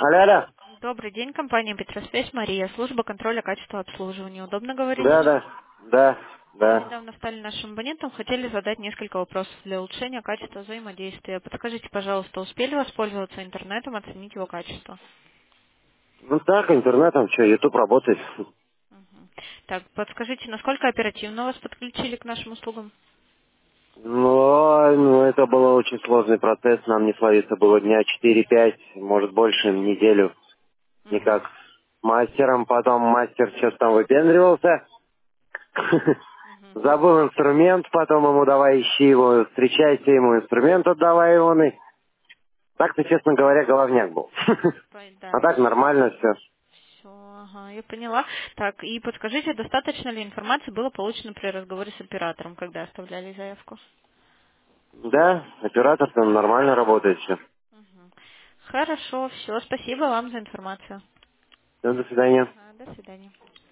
Алло, алло. Добрый день, компания Петросвязь, Мария, служба контроля качества обслуживания. Удобно говорить Да, сейчас? да, да, Вы да. недавно стали нашим абонентом, хотели задать несколько вопросов для улучшения качества взаимодействия. Подскажите, пожалуйста, успели воспользоваться интернетом, оценить его качество? Ну так, интернетом, что, YouTube работает. Мгм. Так, подскажите, насколько оперативно вас подключили к нашим услугам? Ну, это был очень сложный процесс, нам не словиться было дня 4-5, может больше, неделю, никак. Мгм. Мастером, потом мастер что-то там выпендривался. Мгм. Забыл инструмент, потом ему давай ищи его, встречайся ему, инструмент отдавай его. Так-то, честно говоря, головняк был. А Да, так нормально все. все, ага, я поняла. Так, и подскажите, достаточно ли информации было получено при разговоре с оператором, когда оставляли заявку? Да, оператор там нормально работает все. Мгм. Хорошо, все, спасибо вам за информацию. До свидания. Ага, до свидания.